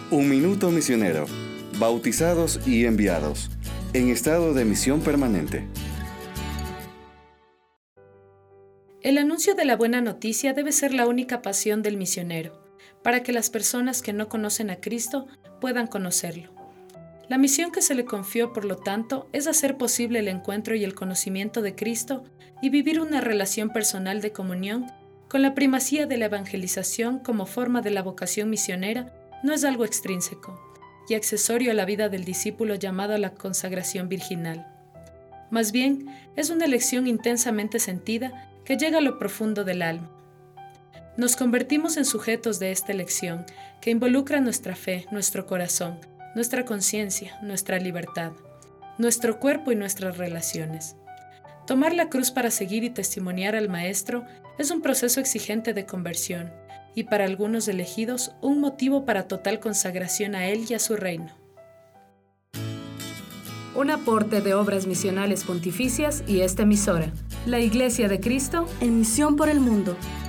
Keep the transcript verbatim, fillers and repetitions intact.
Un minuto misionero, bautizados y enviados, en estado de misión permanente. El anuncio de la buena noticia debe ser la única pasión del misionero, para que las personas que no conocen a Cristo puedan conocerlo. La misión que se le confió, por lo tanto, es hacer posible el encuentro y el conocimiento de Cristo y vivir una relación personal de comunión, con la primacía de la evangelización como forma de la vocación misionera. No es algo extrínseco y accesorio a la vida del discípulo llamado a la consagración virginal. Más bien, es una elección intensamente sentida que llega a lo profundo del alma. Nos convertimos en sujetos de esta elección que involucra nuestra fe, nuestro corazón, nuestra conciencia, nuestra libertad, nuestro cuerpo y nuestras relaciones. Tomar la cruz para seguir y testimoniar al Maestro es un proceso exigente de conversión y para algunos elegidos un motivo para total consagración a Él y a su reino. Un aporte de Obras Misionales Pontificias y esta emisora, la Iglesia de Cristo, en misión por el mundo.